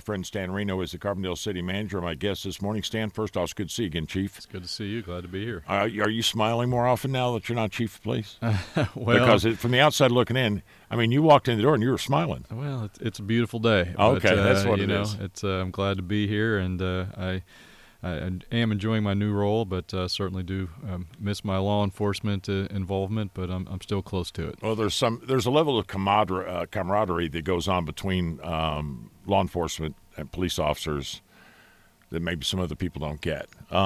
friend Stan Reno is the Carbondale City Manager. My guest this morning. Stan, first off, it's good to see you again, Chief. It's good to see you. Glad to be here. Are you smiling more often now that you're not Chief of Police? Well, because from the outside looking in, I mean, you walked in the door and you were smiling. Well, it's a beautiful day. Okay, but, that's what it is. I'm glad to be here, and I am enjoying my new role, but certainly do miss my law enforcement involvement, but I'm still close to it. Well, there's a level of camaraderie that goes on between law enforcement and police officers that maybe some other people don't get.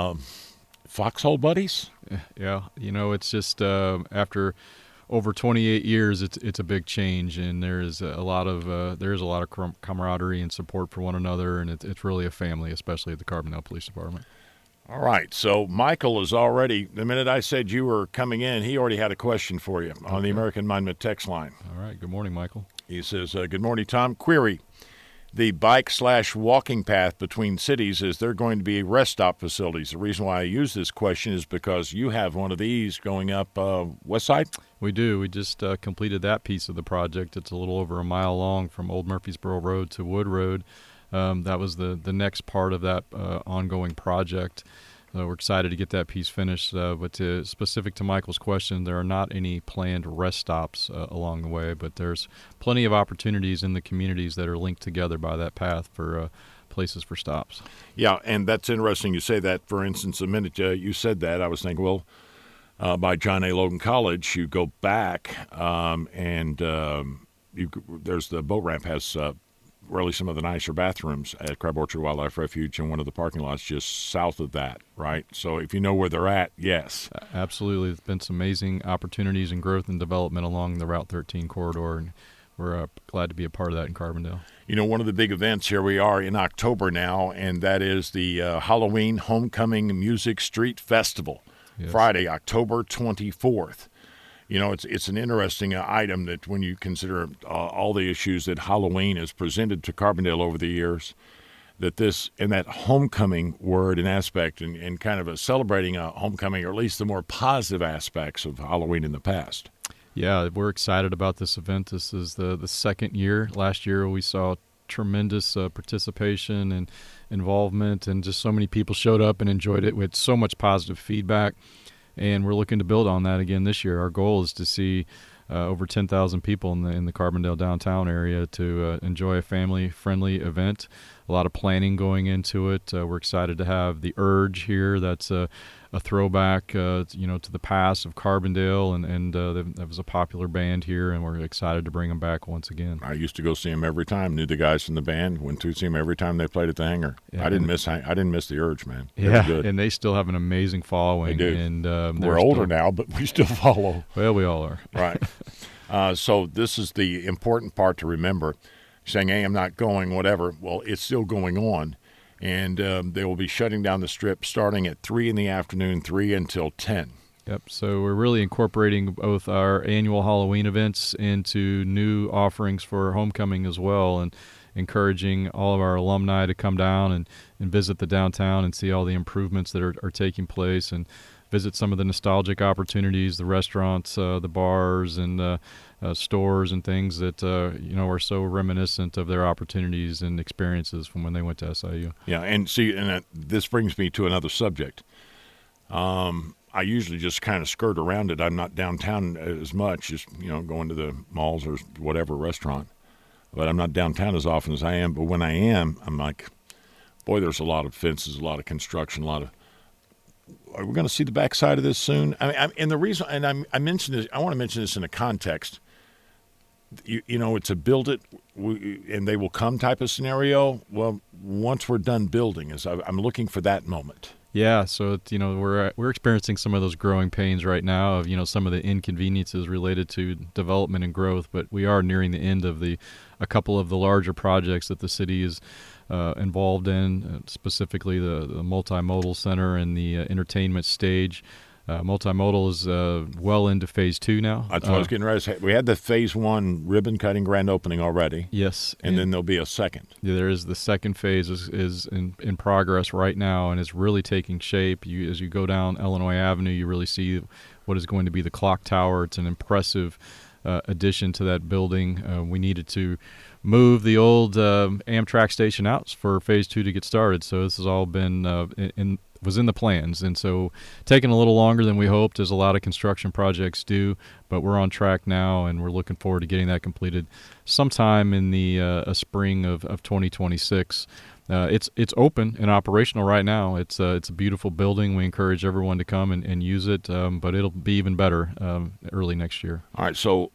Foxhole buddies? Yeah, it's just after over 28 years, it's a big change, and there's a lot of camaraderie and support for one another, and it's really a family, especially at the Carbondale Police Department. All right, so Michael is already, the minute I said you were coming in, he already had a question for you on the American Mindment text line. All right, good morning, Michael. He says, good morning, Tom. Query, the bike/walking path between cities, is there going to be rest stop facilities? The reason why I use this question is because you have one of these going up West Side. We do. We just completed that piece of the project. It's a little over a mile long from Old Murfreesboro Road to Wood Road. That was the next part of that ongoing project. We're excited to get that piece finished. But specific to Michael's question, there are not any planned rest stops along the way, but there's plenty of opportunities in the communities that are linked together by that path for places for stops. Yeah, and that's interesting you say that. For instance, the minute you said that, I was thinking, well, by John A. Logan College, you go back and there's the boat ramp has really some of the nicer bathrooms at Crab Orchard Wildlife Refuge in one of the parking lots just south of that, right? So if you know where they're at, yes. Absolutely. There's been some amazing opportunities and growth and development along the Route 13 corridor, and we're glad to be a part of that in Carbondale. One of the big events, here we are in October now, and that is the Halloween Homecoming Music Street Festival, yes. Friday, October 24th. It's an interesting item that when you consider all the issues that Halloween has presented to Carbondale over the years, that this and that homecoming word and aspect and kind of celebrating a homecoming, or at least the more positive aspects of Halloween in the past. Yeah, we're excited about this event. This is the second year. Last year we saw tremendous participation and involvement, and just so many people showed up and enjoyed it with so much positive feedback. And we're looking to build on that again this year. Our goal is to see over 10,000 people in the Carbondale downtown area to enjoy a family-friendly event. A lot of planning going into it. We're excited to have the Urge here. That's a throwback, to the past of Carbondale, and that was a popular band here, and we're excited to bring them back once again. I used to go see them every time. Knew the guys from the band. Went to see them every time they played at the Hangar. Yeah, I didn't miss the Urge, man. Yeah, good. And they still have an amazing following. They do. And we're older now, but we still follow. Well, we all are. Right. So this is the important part to remember. Saying, hey, I'm not going, whatever. Well, it's still going on. And they will be shutting down the strip starting at 3 in the afternoon, 3 until 10. Yep. So we're really incorporating both our annual Halloween events into new offerings for homecoming as well, and encouraging all of our alumni to come down and visit the downtown and see all the improvements that are taking place, and visit some of the nostalgic opportunities, the restaurants, the bars, and stores and things that are so reminiscent of their opportunities and experiences from when they went to SIU. Yeah, and see, this brings me to another subject. I usually just kind of skirt around it. I'm not downtown as much, just going to the malls or whatever restaurant. But I'm not downtown as often as I am. But when I am, I'm like, boy, there's a lot of fences, a lot of construction, a lot of. Are we going to see the backside of this soon? And the reason, and I mentioned this, I want to mention this in a context. It's a build it and they will come type of scenario. Well, once we're done building, I'm looking for that moment. Yeah, so we're experiencing some of those growing pains right now of some of the inconveniences related to development and growth, but we are nearing the end of a couple of the larger projects that the city is involved in, specifically the multimodal center and the entertainment stage. Multimodal is well into phase 2 now. That's what I was getting ready to say. We had the phase 1 ribbon cutting grand opening already. Yes. And then there'll be a second. Yeah, there is. The second phase is in progress right now, and it's really taking shape. As you go down Illinois Avenue, you really see what is going to be the clock tower. It's an impressive addition to that building. We needed to move the old Amtrak station out for Phase 2 to get started. So this has all been was in the plans, and so taking a little longer than we hoped, as a lot of construction projects do, but we're on track now, and we're looking forward to getting that completed sometime in the spring of 2026. It's open and operational right now. It's a beautiful building. We encourage everyone to come and use it, but it'll be even better early next year. All right, so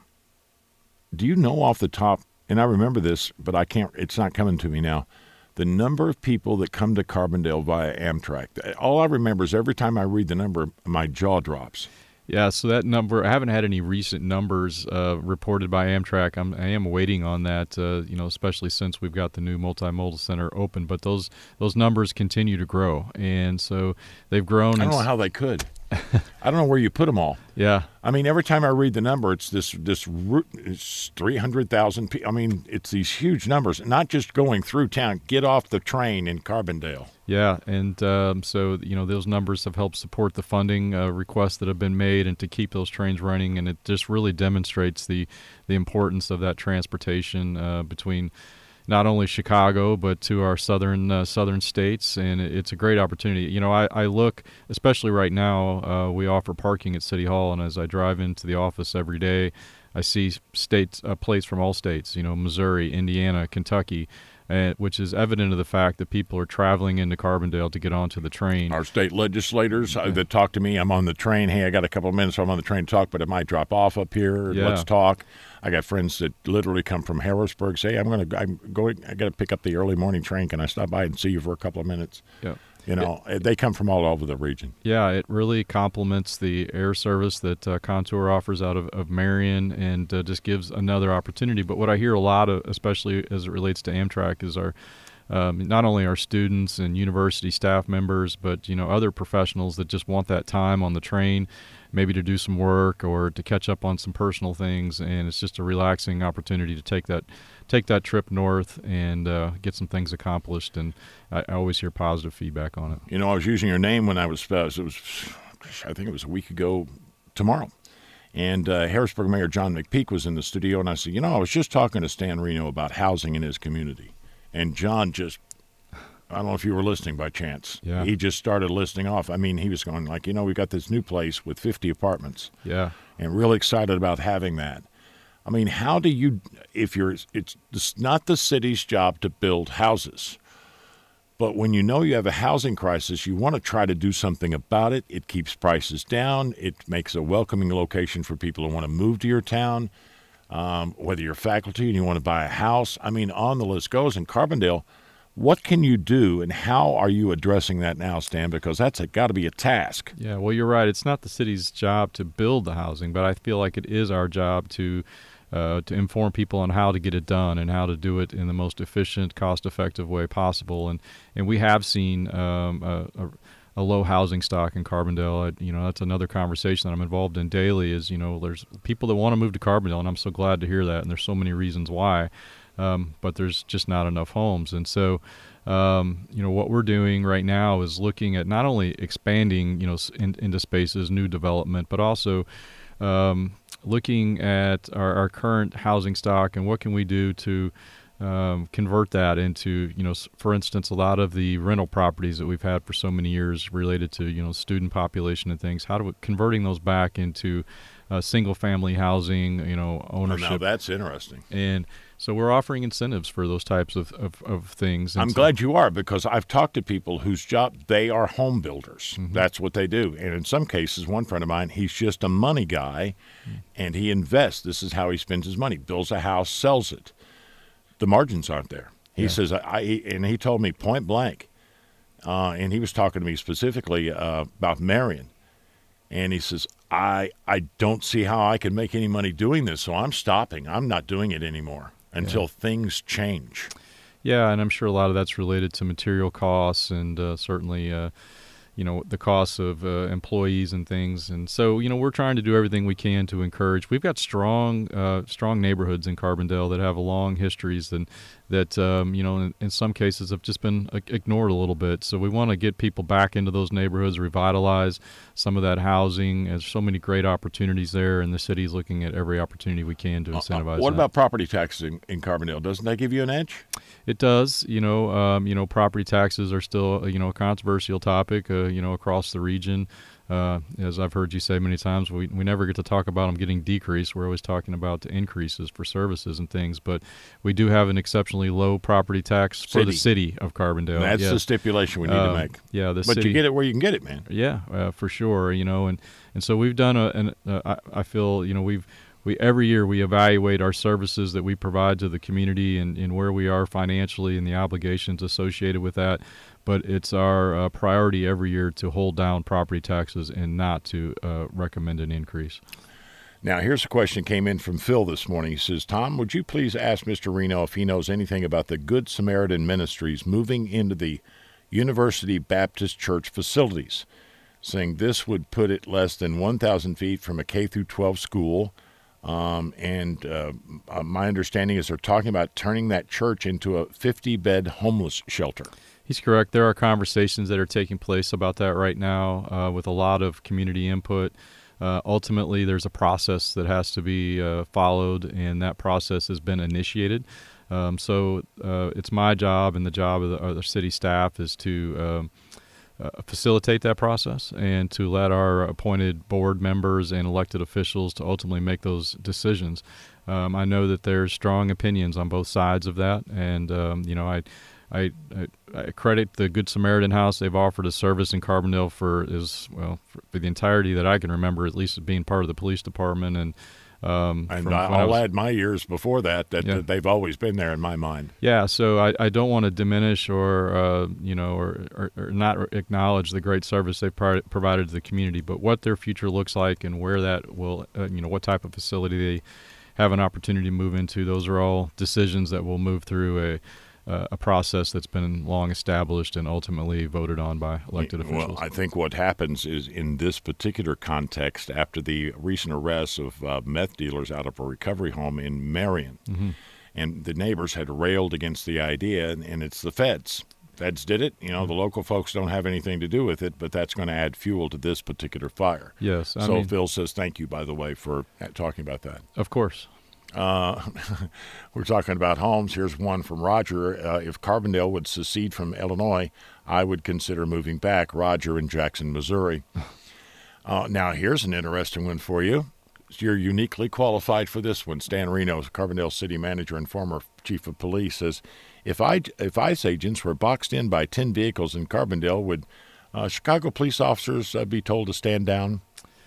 do you know off the top, and I remember this, but I can't, it's not coming to me now, the number of people that come to Carbondale via Amtrak? All I remember is every time I read the number, my jaw drops. Yeah, so that number, I haven't had any recent numbers reported by Amtrak. I am waiting on that, especially since we've got the new multimodal center open. But those numbers continue to grow, and so they've grown. I don't know how they could. I don't know where you put them all. Yeah. I mean, every time I read the number, it's this it's 300,000 people. I mean, it's these huge numbers, not just going through town. Get off the train in Carbondale. Yeah, and so those numbers have helped support the funding requests that have been made and to keep those trains running, and it just really demonstrates the importance of that transportation between not only Chicago but to our southern states, and it's a great opportunity. I look, especially right now, we offer parking at City Hall, and as I drive into the office every day, I see plates from all states, Missouri, Indiana, Kentucky, which is evident of the fact that people are traveling into Carbondale to get onto the train. Our state legislators that talk to me, I'm on the train. Hey, I got a couple of minutes, so I'm on the train to talk, but it might drop off up here. Yeah. Let's talk. I got friends that literally come from Harrisburg. Say, I got to pick up the early morning train. Can I stop by and see you for a couple of minutes? Yeah. They come from all over the region. Yeah, it really complements the air service that Contour offers out of Marion, and just gives another opportunity. But what I hear a lot of, especially as it relates to Amtrak, is our not only our students and university staff members, but other professionals that just want that time on the train, maybe to do some work or to catch up on some personal things, and it's just a relaxing opportunity to take that trip north and get some things accomplished. And I always hear positive feedback on it. I was using your name when I was I think it was a week ago tomorrow, and Harrisburg Mayor John McPeak was in the studio, and I said, I was just talking to Stan Reno about housing in his community, and John just, I don't know if you were listening by chance. Yeah. He just started listing off. I mean, he was going like, we got this new place with 50 apartments. Yeah. And really excited about having that. I mean, how do you, it's not the city's job to build houses, but when you have a housing crisis, you want to try to do something about it. It keeps prices down. It makes a welcoming location for people who want to move to your town, whether you're faculty and you want to buy a house. I mean, on the list goes. In Carbondale, what can you do, and how are you addressing that now, Stan? Because that's got to be a task. Yeah, well, you're right. It's not the city's job to build the housing, but I feel like it is our job to inform people on how to get it done and how to do it in the most efficient, cost-effective way possible. And we have seen a low housing stock in Carbondale. That's another conversation that I'm involved in daily. Is there's people that want to move to Carbondale, and I'm so glad to hear that. And there's so many reasons why. But there's just not enough homes. And so, what we're doing right now is looking at not only expanding, into spaces, new development, but also looking at our current housing stock and what can we do to convert that into, for instance, a lot of the rental properties that we've had for so many years related to, student population and things, converting those back into single-family housing, ownership. Oh, now that's interesting. And so we're offering incentives for those types of things. And I'm glad you are, because I've talked to people whose job, they are home builders. Mm-hmm. That's what they do. And in some cases, one friend of mine, he's just a money guy, and he invests. This is how he spends his money. Builds a house, sells it. The margins aren't there. He says, and he told me point blank, and he was talking to me specifically about Marion. And he says, I don't see how I can make any money doing this, so I'm stopping. I'm not doing it anymore until things change. Yeah, and I'm sure a lot of that's related to material costs and certainly, the costs of employees and things. And so, we're trying to do everything we can to encourage. We've got strong neighborhoods in Carbondale that have long histories and that, in some cases have just been ignored a little bit. So we want to get people back into those neighborhoods, revitalize some of that housing. There's so many great opportunities there, and the city's looking at every opportunity we can to incentivize What that. about property taxes in Carbondale? Doesn't that give you an edge? It does. Property taxes are still, a controversial topic, across the region. As I've heard you say many times, we never get to talk about them getting decreased. We're always talking about the increases for services and things. But we do have an exceptionally low property tax for the city of Carbondale. That's the stipulation we need to make. Yeah, but city, you get it where you can get it, man. Yeah, for sure. And so we've done I feel, we every year we evaluate our services that we provide to the community and where we are financially and the obligations associated with that. But it's our priority every year to hold down property taxes and not to recommend an increase. Now, here's a question that came in from Phil this morning. He says, Tom, would you please ask Mr. Reno if he knows anything about the Good Samaritan Ministries moving into the University Baptist Church facilities, saying this would put it less than 1,000 feet from a K-12 school. My understanding is they're talking about turning that church into a 50-bed homeless shelter. He's correct. There are conversations that are taking place about that right now with a lot of community input. Ultimately, there's a process that has to be followed, and that process has been initiated. So it's my job and the job of the city staff is to facilitate that process and to let our appointed board members and elected officials to ultimately make those decisions. I know that there's strong opinions on both sides of that, and I credit the Good Samaritan House. They've offered a service in Carbondale for the entirety that I can remember, at least being part of the police department. And I'll add my years before that they've always been there in my mind. Yeah, so I don't want to diminish or not acknowledge the great service they've provided to the community, but what their future looks like and where that will, what type of facility they have an opportunity to move into, those are all decisions that will move through a process that's been long established and ultimately voted on by elected officials. Well, I think what happens is in this particular context, after the recent arrests of meth dealers out of a recovery home in Marion, and the neighbors had railed against the idea, and it's the feds. Feds did it. The local folks don't have anything to do with it, but that's going to add fuel to this particular fire. Yes. Phil says thank you, by the way, for talking about that. Of course. We're talking about homes. Here's one from Roger. If Carbondale would secede from Illinois, I would consider moving back. Roger in Jackson, Missouri. Now, here's an interesting one for you. You're uniquely qualified for this one. Stan Reno, Carbondale city manager and former chief of police, says, if ICE agents were boxed in by 10 vehicles in Carbondale, would Chicago police officers be told to stand down?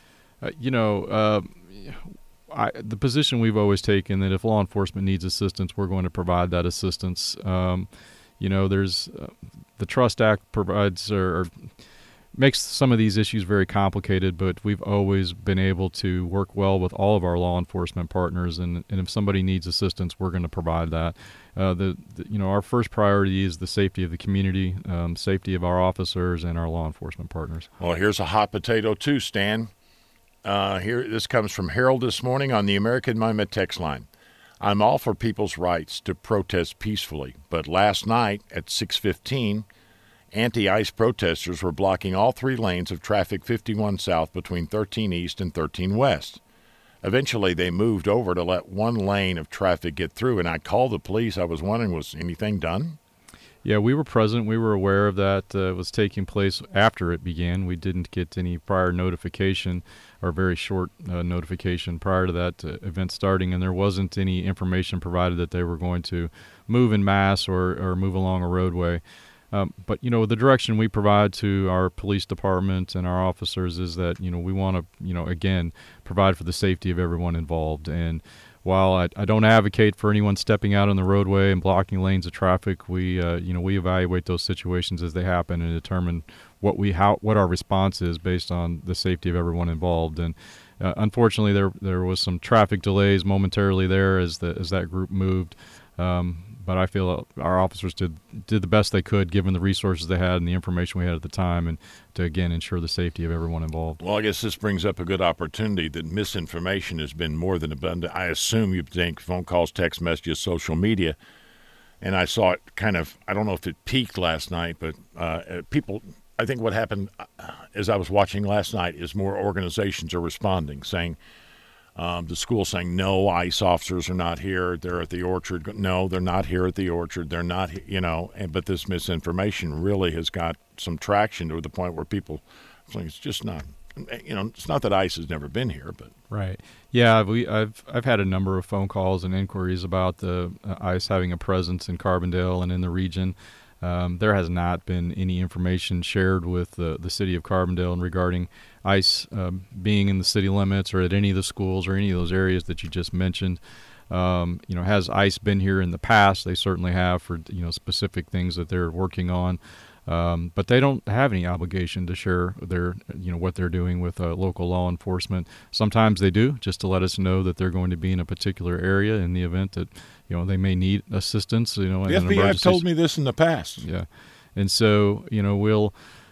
The position we've always taken that if law enforcement needs assistance, we're going to provide that assistance. There's the Trust Act provides or makes some of these issues very complicated, but we've always been able to work well with all of our law enforcement partners, and if somebody needs assistance, we're going to provide that. Our first priority is the safety of the community, safety of our officers and our law enforcement partners. Well, here's a hot potato too, Stan. This comes from Harold this morning on the American Mima text line. I'm all for people's rights to protest peacefully, but last night at 6:15, anti-ICE protesters were blocking all 3 lanes of traffic 51 South between 13 East and 13 West. Eventually, they moved over to let 1 lane of traffic get through, and I called the police. I was wondering, was anything done? Yeah, we were present. We were aware of that. Was taking place after it began. We didn't get any prior notification or very short notification prior to that event starting, and there wasn't any information provided that they were going to move en masse or move along a roadway. But, the direction we provide to our police department and our officers is that, we want to, again, provide for the safety of everyone involved. And while I don't advocate for anyone stepping out on the roadway and blocking lanes of traffic, we evaluate those situations as they happen and determine what our response is based on the safety of everyone involved. And unfortunately, there was some traffic delays momentarily there as that group moved. But I feel our officers did the best they could given the resources they had and the information we had at the time, and to, again, ensure the safety of everyone involved. Well, I guess this brings up a good opportunity that misinformation has been more than abundant. I assume you think phone calls, text messages, social media, and I saw it kind of, I don't know if it peaked last night, but people, I think what happened as I was watching last night is more organizations are responding, saying, the school saying, no, ICE officers are not here. They're at the orchard. No, they're not here at the orchard. They're not, but this misinformation really has got some traction to the point where people think it's just not, it's not that ICE has never been here, but. Right. Yeah, I've had a number of phone calls and inquiries about the ICE having a presence in Carbondale and in the region. There has not been any information shared with the city of Carbondale regarding ICE being in the city limits or at any of the schools or any of those areas that you just mentioned. Has ICE been here in the past? They certainly have for specific things that they're working on, but they don't have any obligation to share their what they're doing with local law enforcement. Sometimes they do, just to let us know that they're going to be in a particular area in the event that they may need assistance. The FBI have told me this in the past. Yeah, and so we'll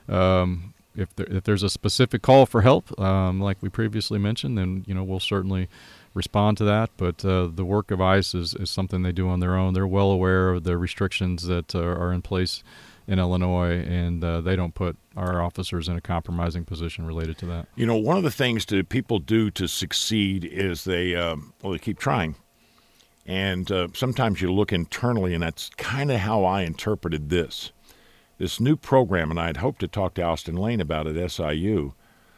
if there's a specific call for help, like we previously mentioned, then we'll certainly respond to that. But the work of ICE is something they do on their own. They're well aware of the restrictions that are in place in Illinois, and they don't put our officers in a compromising position related to that. One of the things that people do to succeed is they keep trying. And sometimes you look internally, and that's kind of how I interpreted this new program, and I had hoped to talk to Austin Lane about it at SIU,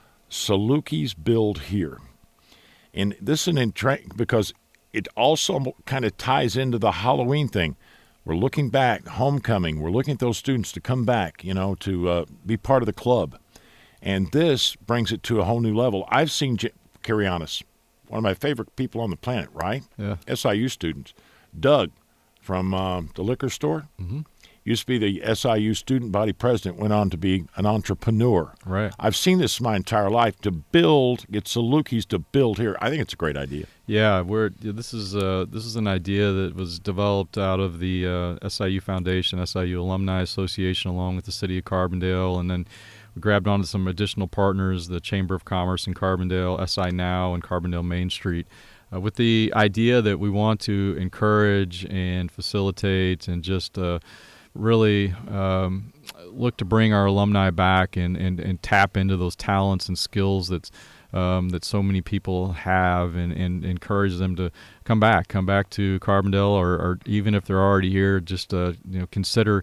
Salukis Build Here. And this is because it also kind of ties into the Halloween thing. We're looking back, homecoming. We're looking at those students to come back, to be part of the club. And this brings it to a whole new level. I've seen Carianis, one of my favorite people on the planet, right? Yeah. SIU students. Doug from the liquor store. Mm-hmm. Used to be the SIU student body president, went on to be an entrepreneur. Right. I've seen this my entire life, to get Salukis to build here. I think it's a great idea. Yeah, this is an idea that was developed out of the SIU Foundation, SIU Alumni Association, along with the city of Carbondale, and then we grabbed onto some additional partners, the Chamber of Commerce in Carbondale, SI Now, and Carbondale Main Street, with the idea that we want to encourage and facilitate and just really look to bring our alumni back and tap into those talents and skills that so many people have, and encourage them to come back to Carbondale, or even if they're already here, just consider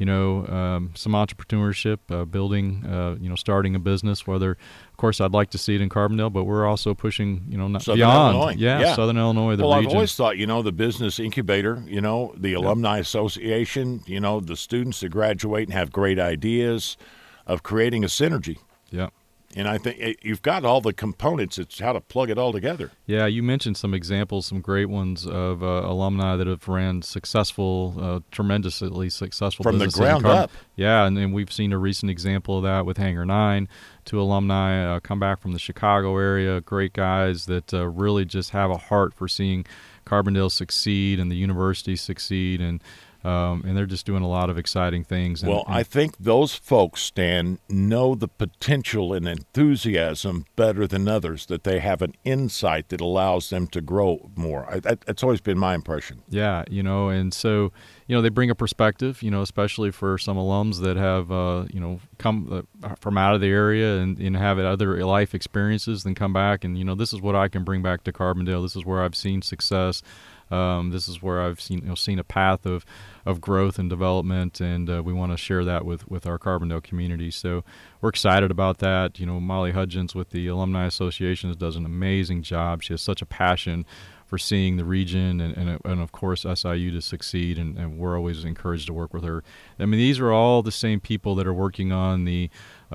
some entrepreneurship, building, starting a business. Whether, of course, I'd like to see it in Carbondale, but we're also pushing, not Southern beyond. Illinois. Yeah, Southern Illinois, the region. region. I've always thought, the business incubator, the alumni association, the students that graduate and have great ideas of creating a synergy. Yeah. And I think you've got all the components. It's how to plug it all together. Yeah, you mentioned some examples, some great ones of alumni that have ran successful, tremendously successful from the businesses ground up. Yeah, and we've seen a recent example of that with Hangar 9. Two alumni come back from the Chicago area, great guys that really just have a heart for seeing Carbondale succeed and the university succeed, and they're just doing a lot of exciting things. Well, I think those folks, Stan, know the potential and enthusiasm better than others, that they have an insight that allows them to grow more. That's always been my impression. Yeah, and so, they bring a perspective, especially for some alums that have, come from out of the area and have other life experiences, then come back and, this is what I can bring back to Carbondale. This is where I've seen success. This is where I've seen a path of growth and development, and we want to share that with our Carbondale community. So we're excited about that. Molly Hudgens with the Alumni Association does an amazing job. She has such a passion for seeing the region and of course SIU to succeed, and we're always encouraged to work with her. I mean, these are all the same people that are working on the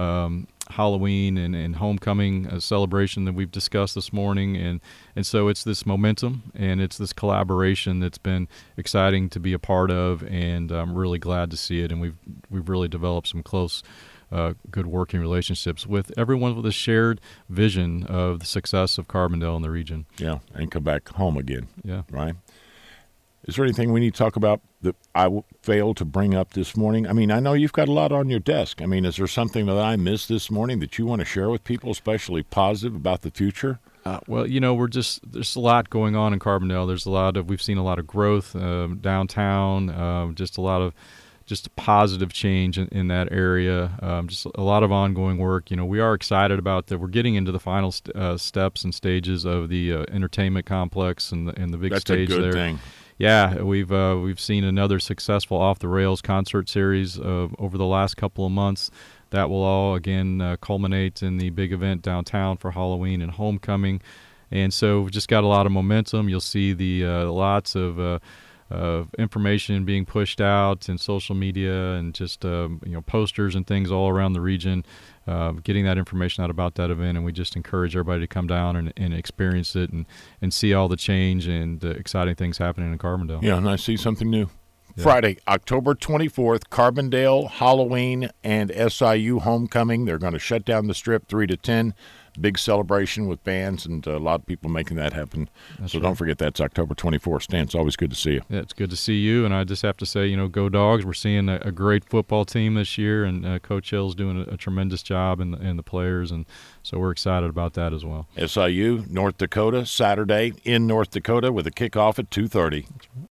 Halloween and homecoming celebration that we've discussed this morning, and so it's this momentum and it's this collaboration that's been exciting to be a part of, and I'm really glad to see it. And we've really developed some close, good working relationships with everyone with a shared vision of the success of Carbondale in the region. Yeah, and come back home again. Yeah, right. Is there anything we need to talk about that failed to bring up this morning? I mean, I know you've got a lot on your desk. I mean, is there something that I missed this morning that you want to share with people, especially positive about the future? Well, there's a lot going on in Carbondale. We've seen a lot of growth downtown, just a positive change in that area, just a lot of ongoing work. We are excited about that. We're getting into the final steps and stages of the entertainment complex and the big stage there. That's a good thing. Yeah, we've seen another successful Off the Rails concert series over the last couple of months. That will all again culminate in the big event downtown for Halloween and homecoming, and so we've just got a lot of momentum. You'll see the lots of information being pushed out in social media and just posters and things all around the region, getting that information out about that event. And we just encourage everybody to come down and experience it and see all the change and exciting things happening in Carbondale. Yeah, and I see something new. Yeah. Friday, October 24th, Carbondale, Halloween, and SIU homecoming. They're going to shut down the strip 3 to 10. Big celebration with bands and a lot of people making that happen. That's so right. Don't forget that's October 24th. Stan, it's always good to see you. Yeah, it's good to see you, and I just have to say, go Dogs. We're seeing a great football team this year, and Coach Hill's doing a tremendous job and the players, and so we're excited about that as well. SIU, North Dakota, Saturday in North Dakota with a kickoff at 2:30.